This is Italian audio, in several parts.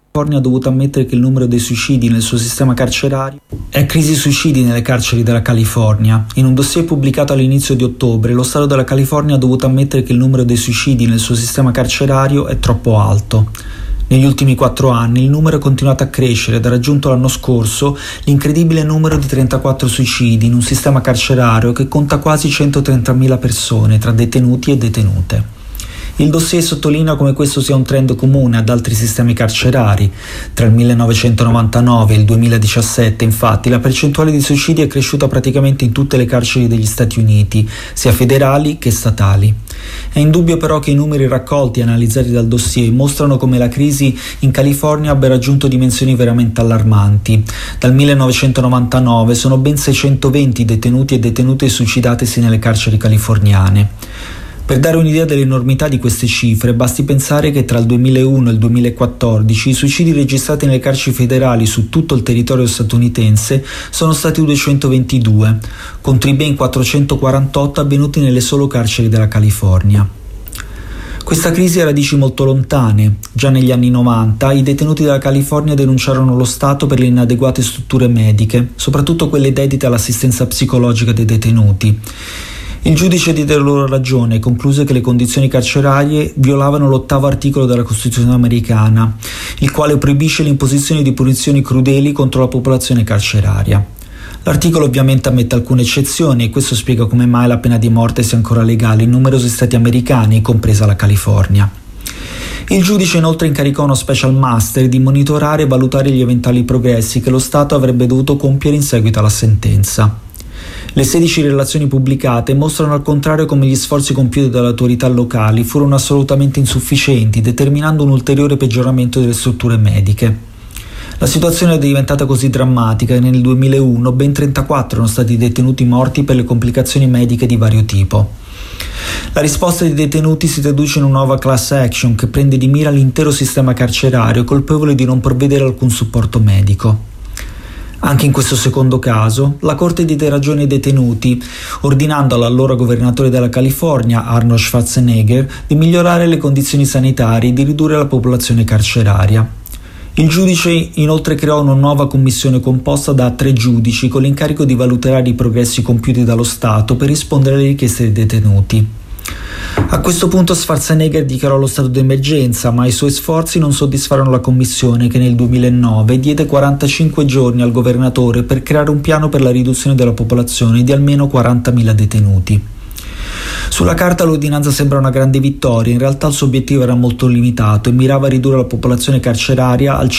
California ha dovuto ammettere che il numero dei suicidi nel suo sistema carcerario è crisi suicidi nelle carceri della California. In un dossier pubblicato all'inizio di ottobre, lo Stato della California ha dovuto ammettere che il numero dei suicidi nel suo sistema carcerario è troppo alto. Negli ultimi 4 anni il numero è continuato a crescere ed ha raggiunto l'anno scorso l'incredibile numero di 34 suicidi in un sistema carcerario che conta quasi 130.000 persone tra detenuti e detenute. Il dossier sottolinea come questo sia un trend comune ad altri sistemi carcerari. Tra il 1999 e il 2017, infatti, la percentuale di suicidi è cresciuta praticamente in tutte le carceri degli Stati Uniti, sia federali che statali. È indubbio però che i numeri raccolti e analizzati dal dossier mostrano come la crisi in California abbia raggiunto dimensioni veramente allarmanti. Dal 1999 sono ben 620 detenuti e detenute suicidatesi nelle carceri californiane. Per dare un'idea dell'enormità di queste cifre, basti pensare che tra il 2001 e il 2014 i suicidi registrati nelle carceri federali su tutto il territorio statunitense sono stati 222, contro i ben 448 avvenuti nelle solo carceri della California. Questa crisi ha radici molto lontane. Già negli anni 90 i detenuti della California denunciarono lo Stato per le inadeguate strutture mediche, soprattutto quelle dedite all'assistenza psicologica dei detenuti. Il giudice diede loro ragione e concluse che le condizioni carcerarie violavano l'8º articolo della Costituzione americana, il quale proibisce l'imposizione di punizioni crudeli contro la popolazione carceraria. L'articolo ovviamente ammette alcune eccezioni e questo spiega come mai la pena di morte sia ancora legale in numerosi stati americani, compresa la California. Il giudice inoltre incaricò uno special master di monitorare e valutare gli eventuali progressi che lo Stato avrebbe dovuto compiere in seguito alla sentenza. Le 16 relazioni pubblicate mostrano al contrario come gli sforzi compiuti dalle autorità locali furono assolutamente insufficienti, determinando un ulteriore peggioramento delle strutture mediche. La situazione è diventata così drammatica che nel 2001 ben 34 erano stati detenuti morti per le complicazioni mediche di vario tipo. La risposta dei detenuti si traduce in una nuova class action che prende di mira l'intero sistema carcerario, colpevole di non provvedere alcun supporto medico. Anche in questo secondo caso, la Corte diede ragione ai detenuti, ordinando all'allora governatore della California, Arnold Schwarzenegger, di migliorare le condizioni sanitarie e di ridurre la popolazione carceraria. Il giudice inoltre creò una nuova commissione composta da 3 giudici con l'incarico di valutare i progressi compiuti dallo Stato per rispondere alle richieste dei detenuti. A questo punto Schwarzenegger dichiarò lo stato d'emergenza, ma i suoi sforzi non soddisfarono la commissione che nel 2009 diede 45 giorni al governatore per creare un piano per la riduzione della popolazione di almeno 40.000 detenuti. Sulla carta l'ordinanza sembra una grande vittoria, in realtà il suo obiettivo era molto limitato e mirava a ridurre la popolazione carceraria al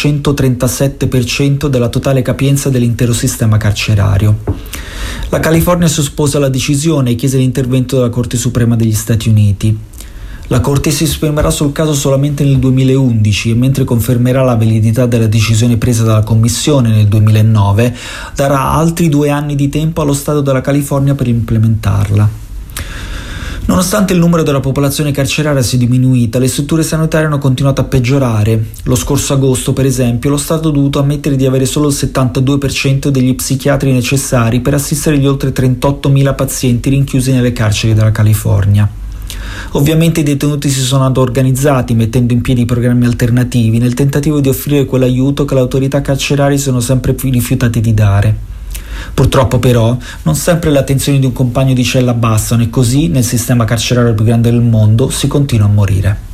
137% della totale capienza dell'intero sistema carcerario. La California si oppose alla decisione e chiese l'intervento della Corte Suprema degli Stati Uniti. La Corte si esprimerà sul caso solamente nel 2011 e mentre confermerà la validità della decisione presa dalla Commissione nel 2009, darà altri 2 anni di tempo allo Stato della California per implementarla. Nonostante il numero della popolazione carceraria sia diminuita, le strutture sanitarie hanno continuato a peggiorare. Lo scorso agosto, per esempio, lo Stato ha dovuto ammettere di avere solo il 72% degli psichiatri necessari per assistere gli oltre 38.000 pazienti rinchiusi nelle carceri della California. Ovviamente i detenuti si sono organizzati mettendo in piedi programmi alternativi nel tentativo di offrire quell'aiuto che le autorità carcerarie sono sempre più rifiutate di dare. Purtroppo però non sempre le attenzioni di un compagno di cella bastano e così nel sistema carcerario più grande del mondo si continua a morire.